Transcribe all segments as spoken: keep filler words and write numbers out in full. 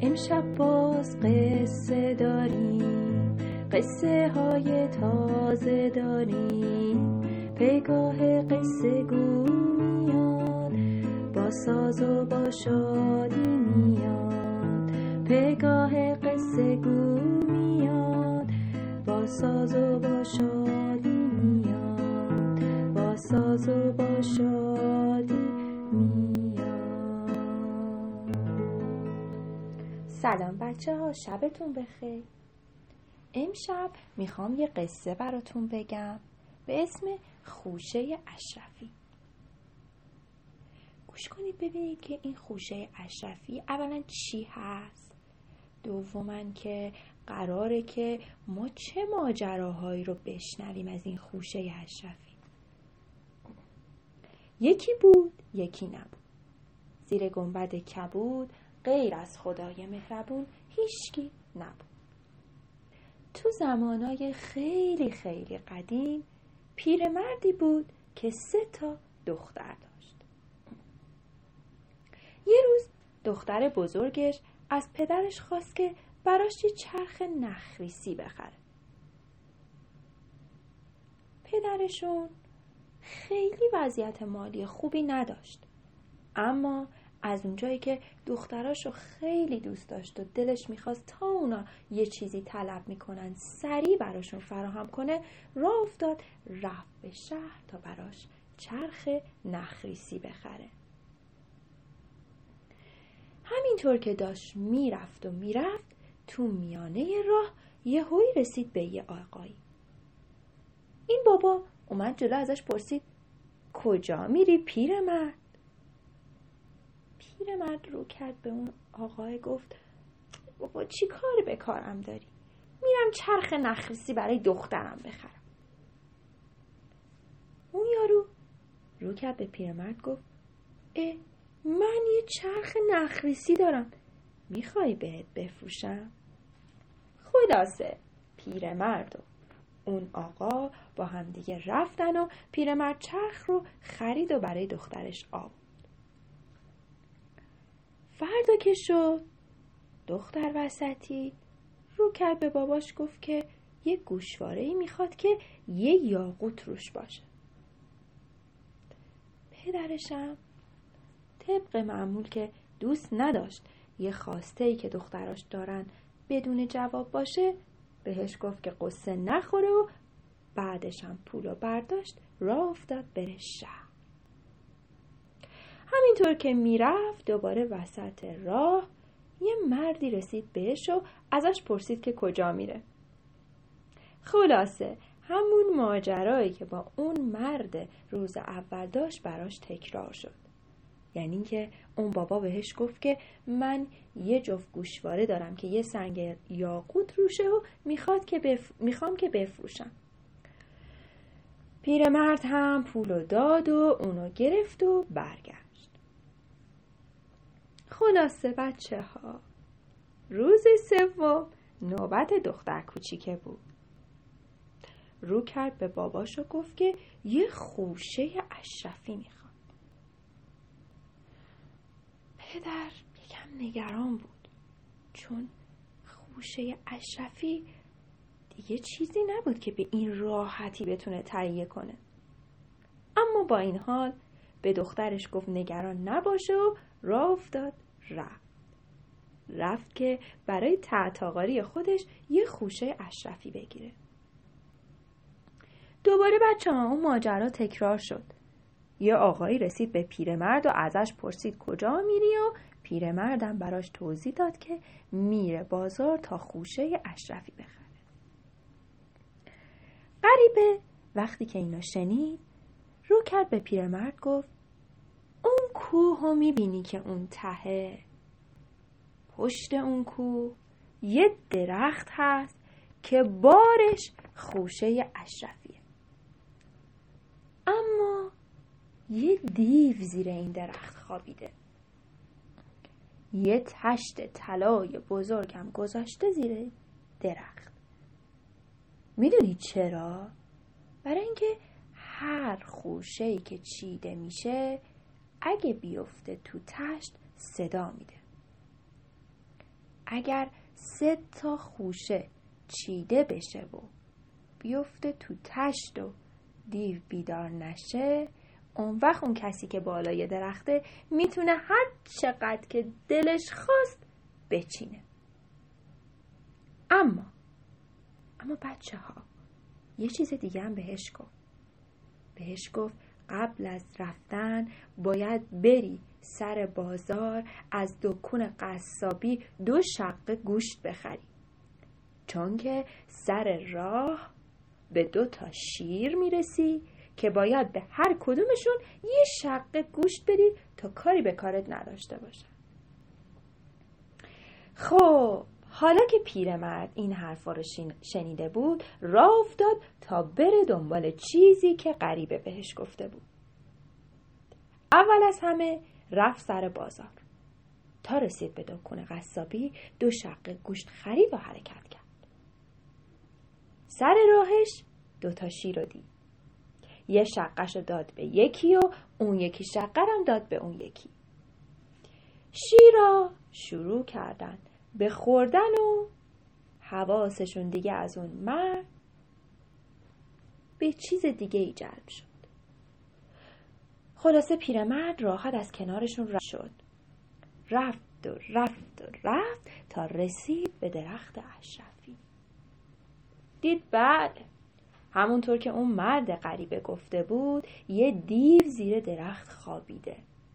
امشب باز قصه داریم، قصه های تازه داریم. پگاه قصه گو میاد، با ساز و با شادی میاد. پگاه قصه گو میاد، با ساز و با شادی میاد. با ساز و با شادی میاد. سلام بچه ها، شبتون بخیر. امشب میخوام یه قصه براتون بگم به اسم خوشه اشرفی. گوش کنید ببینید که این خوشه اشرفی اولا چی هست، دوما که قراره که ما چه ماجراهایی رو بشنویم از این خوشه اشرفی. یکی بود یکی نبود، زیر گنبد کبود غیر از خدای مهربون هیچکی نبود. تو زمانای خیلی خیلی قدیم پیرمردی بود که سه تا دختر داشت. یه روز دختر بزرگش از پدرش خواست که براش یه چرخ نخریسی بخره. پدرشون خیلی وضعیت مالی خوبی نداشت، اما از اونجایی که دختراشو خیلی دوست داشت و دلش میخواست تا اونا یه چیزی طلب میکنن سریع براشون فراهم کنه، راه افتاد رفت به شهر تا براش چرخ نخریسی بخره. همینطور که داشت میرفت و میرفت، تو میانه راه یه هوی رسید به یه آقایی. این بابا اومد جلو ازش پرسید کجا میری پیرمرد؟ پیرمرد رو کرد به اون آقای، گفت بابا چی کار به کارم داری؟ میرم چرخ نخریسی برای دخترم بخرم. اون یارو رو کرد به پیرمرد، گفت اه من یه چرخ نخریسی دارم، میخوای بهت بفروشم؟ خلاصه پیرمرد و اون آقا با هم دیگه رفتن و پیرمرد چرخ رو خرید و برای دخترش آورد. فردا که شد، دختر وسطی رو کرد به باباش، گفت که یه گوشواره‌ای میخواد که یه یاقوت روش باشه. پدرشم طبق معمول که دوست نداشت یه خواسته‌ای که دختراش دارن بدون جواب باشه، بهش گفت که قصه نخوره و بعدش هم پولو برداشت راه افتاد بره شهر. همینطور که میرفت دوباره وسط راه یه مردی رسید بهش و ازش پرسید که کجا میره. خلاصه همون ماجرایی که با اون مرد روز اول داشت براش تکرار شد. یعنی که اون بابا بهش گفت که من یه جفت گوشواره دارم که یه سنگ یاقوت روشه و میخواد که بف... میخوام که بفروشم. پیرمرد هم پولو داد و اونو گرفت و برگشت. خلاصه بچه ها، روز سوم نوبت دختر کوچیکه بود. رو کرد به باباش و گفت که یه خوشه اشرفی میخواد. پدر یکم نگران بود، چون خوشه اشرفی دیگه چیزی نبود که به این راحتی بتونه تهیه کنه. اما با این حال به دخترش گفت نگران نباشه و راه افتاد رفت. رفت که برای تعطاغاری خودش یه خوشه اشرفی بگیره. دوباره بچه ها اون ماجرا تکرار شد. یه آقایی رسید به پیرمرد و ازش پرسید کجا میری و پیرمردم براش توضیح داد که میره بازار تا خوشه اشرفی بخره. غریبه وقتی که اینو شنید رو کرد به پیرمرد، گفت اون کوهو میبینی که اون تهه؟ پشت اون کوه یه درخت هست که بارش خوشه اشرفیه، اما یه دیو زیر این درخت خوابیده. یه تشت طلای بزرگم گذاشته زیر درخت. میدونی چرا؟ برای اینکه هر خوشه‌ای که چیده میشه اگه بیفته تو تشت صدا میده. اگر سه تا خوشه چیده بشه و بیفته تو تشت و دیو بیدار نشه، اون وقت اون کسی که بالای درخته میتونه هر چقدر که دلش خواست بچینه. اما اما بچه ها یه چیز دیگه هم بهش گفت. بهش گفت قبل از رفتن باید بری سر بازار از دکون قصابی دو شقه گوشت بخری، چون که سر راه به دو تا شیر میرسی که باید به هر کدومشون یه شقه گوشت بدی تا کاری به کارت نداشته باشن. خب حالا که پیرمرد این حرفا رو شنیده بود، راه افتاد تا بره دنبال چیزی که غریبه بهش گفته بود. اول از همه رفت سر بازار. تا رسید به دکون قصابی دو شقه گوشت خرید و حرکت کرد. سر راهش دو تا شیر رو دید. یه شقهش رو داد به یکی و اون یکی شقه رو داد به اون یکی. شیرا شروع کردن به خوردن و حواسشون دیگه از اون مرد به چیز دیگه ای جلب شد. خلاصه پیرمرد راحت از کنارشون رفت شد. رفت و رفت و رفت تا رسید به درخت اشرفی. دید بله، همونطور که اون مرد غریبه گفته بود، یه دیو زیر درخت خوابیده.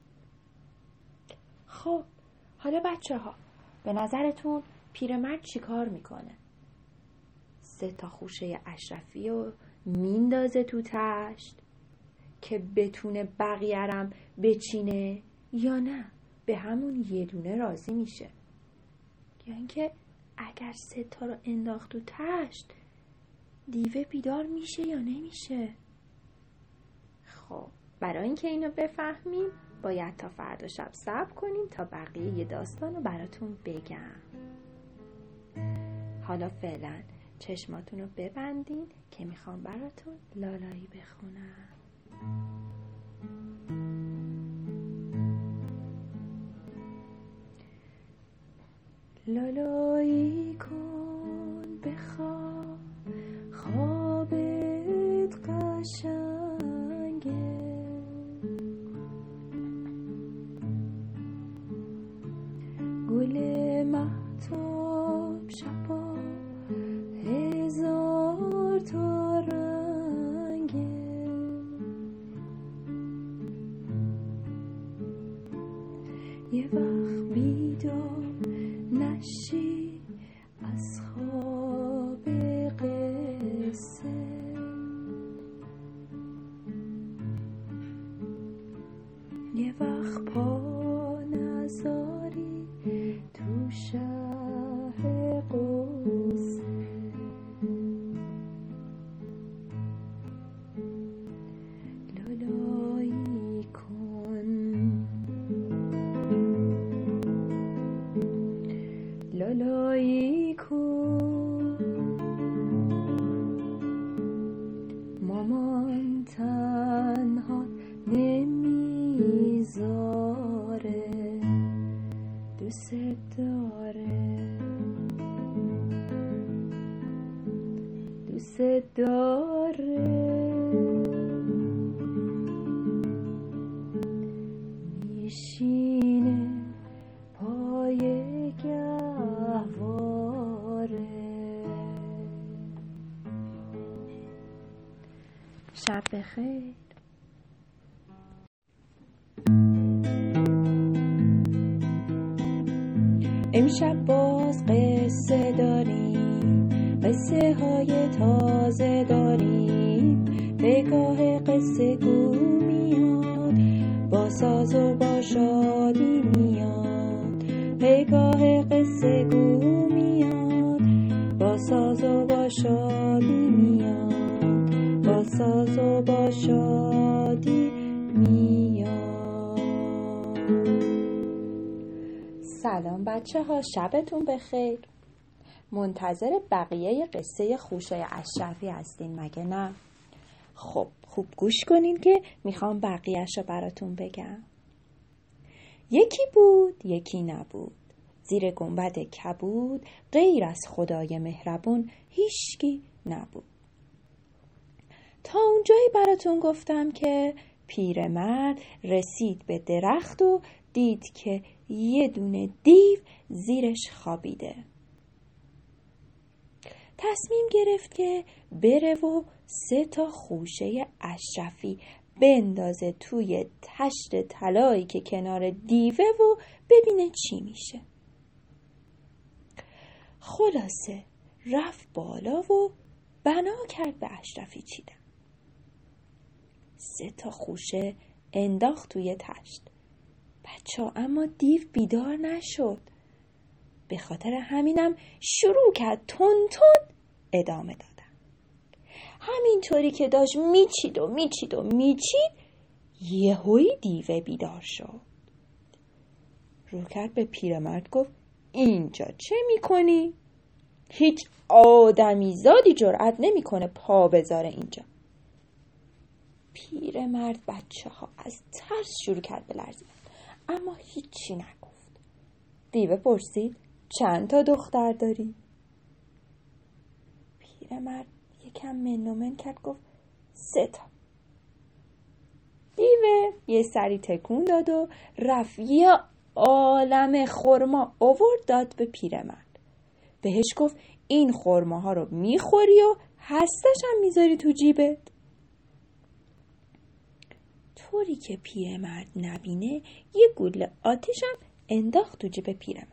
خب حالا بچه ها به نظرتون پیرمرد چی کار میکنه؟ سه تا خوشه اشرفی رو میندازه تو تشت که بتونه بقیه‌رم بچینه، یا نه به همون یه دونه راضی میشه؟ یا اینکه اگر سه تا رو انداخت تو تشت دیوه بیدار میشه یا نمیشه؟ خب برای اینکه اینو بفهمیم باید تا فردا شب صبر کنیم تا بقیه یه داستان رو براتون بگم. حالا فعلا چشماتون رو ببندین که میخوام براتون لالایی بخونم. لالایی کن بخواب، خوابت قشنگه، گل مهتاب شبا هزار تا رنگه، یه وقت بیدار نشی از خواب قصه، یه وقت پا نذاری تو شهر قصه، لالایی کن، لالایی کن، مامان تنها نمیذاره، دوست داره، دوست داره، میشینه پای گهواره. شب بخیر. امشب باز قصه داریم، قصه های تازه داریم، پگاه قصه گو میاد، با ساز و با شادی میاد، پگاه قصه گو میاد، با ساز و با شادی میاد، با ساز و با شادی میاد. سلام بچه ها، شبتون بخیر. منتظر بقیه قصه خوشه اشرفی هستین مگه نه؟ خب خوب گوش کنین که میخوام بقیه‌شو براتون بگم. یکی بود یکی نبود، زیر گنبد کبود غیر از خدای مهربون هیچکی نبود. تا اونجایی براتون گفتم که پیرمرد رسید به درخت و دید که یه دونه دیو زیرش خوابیده. تصمیم گرفت که بره و سه تا خوشه اشرفی بندازه توی تشت طلایی که کنار دیوه و ببینه چی میشه. خلاصه رفت بالا و بنا کرد به اشرفی چیدن. سه تا خوشه انداخت توی تشت. بچه ها اما دیو بیدار نشد. به خاطر همینم شروع کرد تون تون ادامه دادن. همینطوری که داشت میچید و میچید و میچید یهویی دیو بیدار شد. رو کرد به پیرمرد گفت اینجا چه میکنی؟ هیچ آدمی زادی جرأت نمیکنه پا بذاره اینجا. پیرمرد بچه ها از ترس شروع کرد به لرزیدن اما هیچی نگفت. دیو پرسید چند تا دختر داری؟ پیرمرد یکم من و من کرد گفت سه تا. دیو یه سری تکون داد و رفت یه عالم خرما آورد داد به پیرمرد. بهش گفت این خرماها رو میخوری و هستش هم میذاری تو جیبت. طوری که پیرمرد نبینه یه گوله آتیش هم انداخت تو جیب پیرمرد.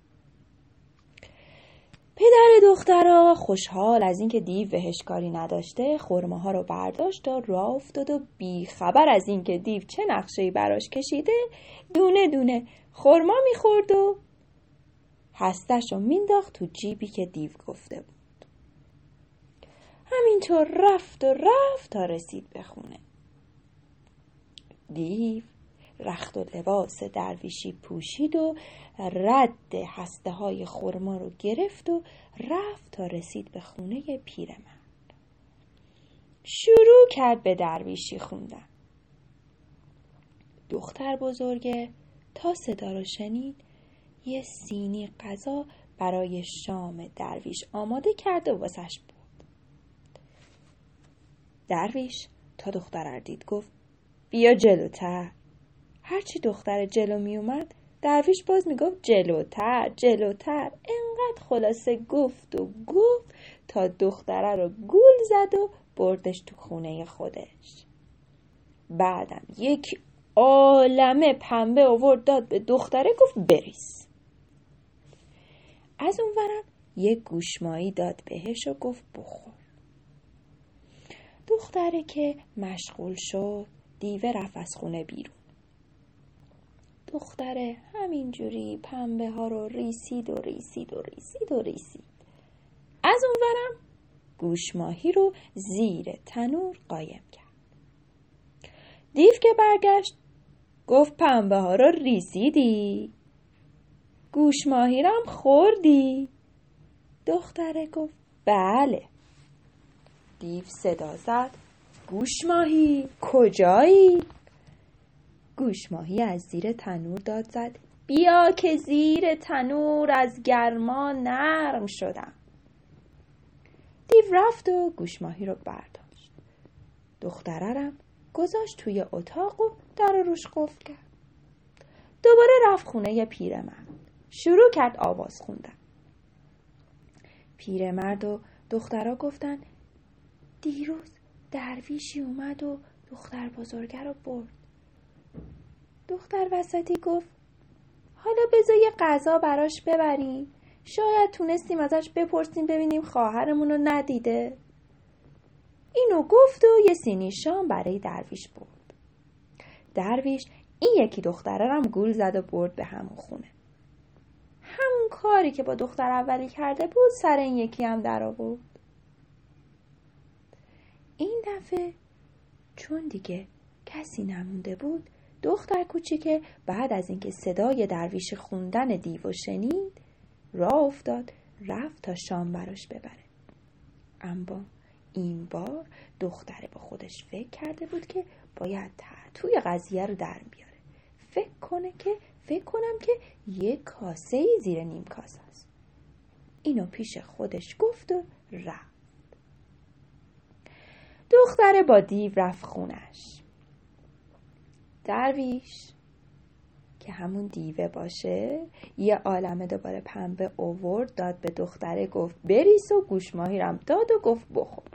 پدر دخترها خوشحال از اینکه دیو بهش کاری نداشته خرماها رو برداشت و راه افتاد و بی خبر از اینکه دیو چه نقشه‌ای براش کشیده دونه دونه خرما میخورد و هستش رو مینداخت تو جیبی که دیو گفته بود. همینطور رفت و رفت تا رسید به خونه. دیو رخت و لباس درویشی پوشید و رد هسته های خرما رو گرفت و رفت تا رسید به خونه پیرمرد. شروع کرد به درویشی خوندن. دختر بزرگه تا صدا رو شنید یه سینی غذا برای شام درویش آماده کرده و واسش بود. درویش تا دختر دید گفت بیا جلوتر. هرچی دختر جلو می اومد درویش باز می گفت جلوتر جلوتر. انقدر خلاصه گفت و گفت تا دختره رو گول زد و بردش تو خونه خودش. بعدم یک عالمه پنبه آورد داد به دختره گفت بریز. از اونورم یک گوشمایی داد بهش و گفت بخور. دختره که مشغول شد دیوه رفت از خونه بیرون. دختره همینجوری پنبه ها رو ریسید و ریسید و ریسید و ریسید. از اونورم گوشماهی رو زیر تنور قایم کرد. دیو که برگشت گفت پنبه ها رو ریسیدی؟ گوشماهی رو هم خوردی؟ دختره گفت بله. دیو صدا زد گوشماهی کجایی؟ گوشماهی از زیر تنور داد زد بیا که زیر تنور از گرما نرم شدم. دیو رفت و گوشماهی رو برداشت. دخترم گذاشت توی اتاق و در روش قفل کرد. دوباره رفت خونه پیرمرد. شروع کرد آواز خوندن. پیرمرد و دخترها گفتن دیروز درویشی اومد و دختر بزرگه رو برد. دختر وسطی گفت حالا بذار یه غذا براش ببریم، شاید تونستیم ازش بپرسیم ببینیم خواهرمون رو ندیده. اینو گفت و یه سینی شام برای درویش برد. درویش این یکی دختره رو هم گول زد و برد به همون خونه. همون کاری که با دختر اولی کرده بود سر این یکی هم در آورد. این دفعه چون دیگه کسی نمونده بود دختر کوچیکه بعد از اینکه صدای درویش خوندن دیو شنید راه افتاد رفت تا شام براش ببره. اما این بار دختره با خودش فکر کرده بود که باید توی قضیه رو در بیاره، فکر کنه که فکر کنم که یک کاسه ای زیر نیم کاسه است. اینو پیش خودش گفت و رفت. دختره با دیو رفت خونش. درویش که همون دیوه باشه یه عالمه دوباره پنبه آورد، داد به دختره، گفت بریس و گوش ماهی رم داد و گفت بخور.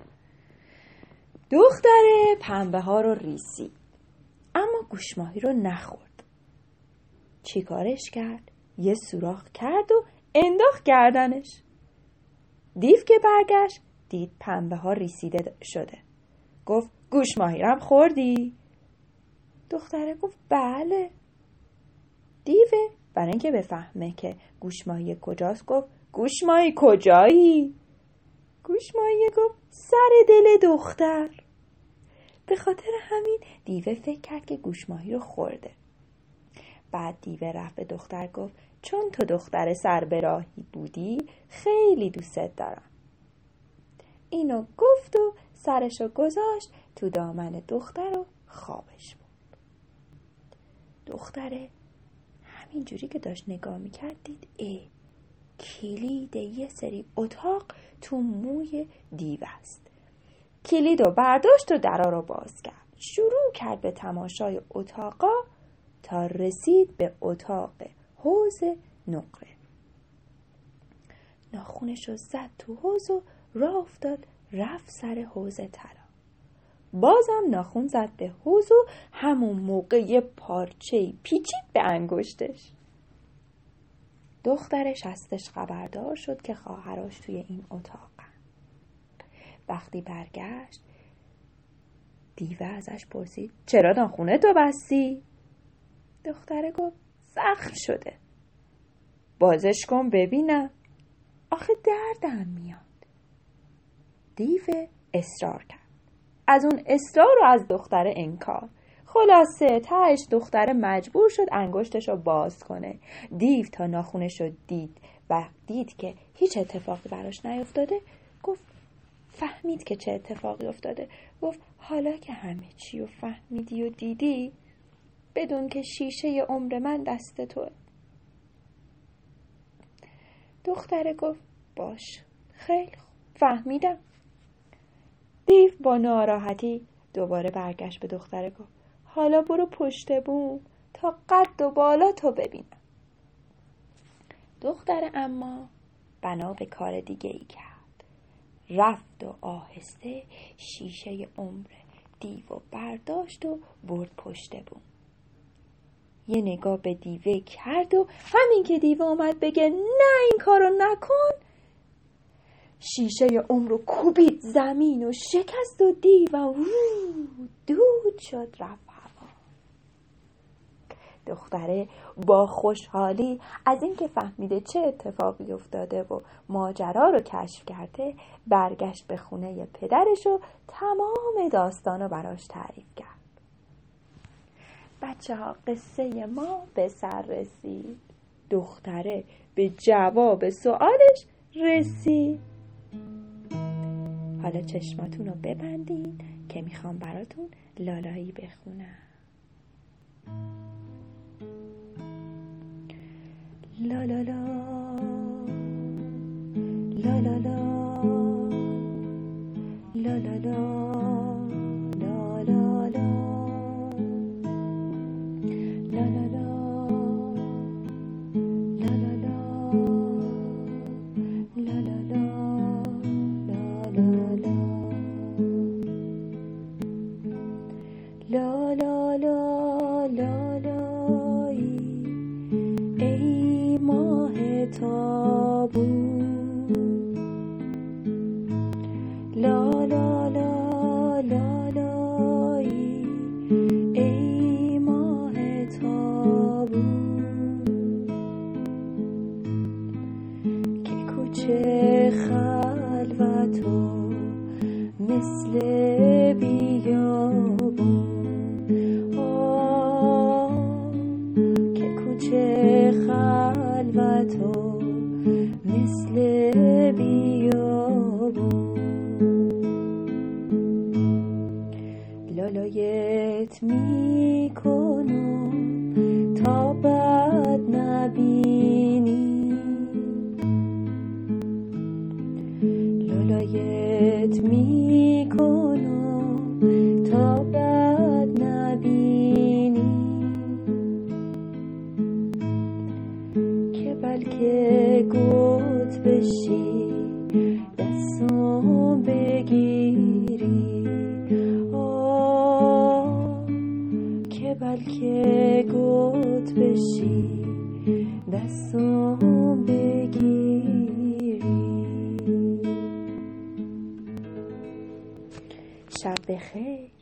دختره پنبه ها رو ریسید اما گوش ماهی رو نخورد. چی کارش کرد؟ یه سوراخ کرد و انداخت گردنش. دیو که برگشت دید پنبه ها ریسیده شده. گفت گوش ماهی رم خوردی؟ دختره گفت بله. دیوه برای اینکه بفهمه که گوش ماهی کجاست گفت گوش ماهی کجایی؟ گوش ماهی گفت سر دل دختر. به خاطر همین دیوه فکر کرد که گوش ماهی رو خورده. بعد دیوه رفت به دختر گفت چون تو دختر سر به راهی بودی خیلی دوست دارم. اینو گفت و سرشو گذاشت تو دامن دختر و خوابش بود. دختره همینجوری که داشت نگاه میکرد دید ای کلید یه سری اتاق تو موی دیو است. کلیدو برداشت و درا رو باز کرد. شروع کرد به تماشای اتاقا تا رسید به اتاق حوض نقره. ناخونشو زد تو حوض و راه افتاد رفت سر حوض طلا. بازم ناخون زد به حوض و همون موقع یه پارچه پیچید به انگشتش. دخترش هستش خبردار شد که خواهرش توی این اتاقن. وقتی برگشت دیوه ازش پرسید چرا ناخونه تو بستی؟ دختره گفت زخم شده. بازش کن ببینم. آخه دردم میاد. دیو اصرار کرد. از اون اصرار رو از دختره انکار. خلاصه تهش دختره مجبور شد انگشتش رو باز کنه. دیو تا ناخونش رو دید و دید که هیچ اتفاقی براش نیفتاده گفت فهمید که چه اتفاقی افتاده. گفت حالا که همه چی رو فهمیدی و دیدی بدون که شیشه عمر من دست توه. دختره گفت باش خیلی خوب فهمیدم. دیو با ناراحتی دوباره برگشت به دختره گفت حالا برو پشت بوم تا قد و بالا تو ببینم. دختره اما بنا به کار دیگه ای کرد. رفت و آهسته شیشه عمر دیو برداشت و برد پشت بوم. یه نگاه به دیوه کرد و همین که دیوه اومد بگه نه این کارو نکن شیشه عمر رو کوبید زمین و شکست و دیو دود شد رفت هوا. دختره با خوشحالی از اینکه فهمیده چه اتفاقی افتاده و ماجرا رو کشف کرده برگشت به خونه پدرش و تمام داستان رو براش تعریف کرد. بچه ها قصه ما به سر رسید. دختره به جواب سوالش رسید. حالا چشماتون رو ببندین که میخوام براتون لالایی بخونم. لا لا لا لا لا لا لا لا لا لا لا لا لا لا لا لایی ای ماه تابون لا لا لا لا لایی ای ماه تابون که کوچه خلوت و مثل بیابون چه خلوت و مثل بیابون لالایت می کنم تا بشی دستم بگیری آه که بلکه گوت بشی دستم بگیری. شب بخیر.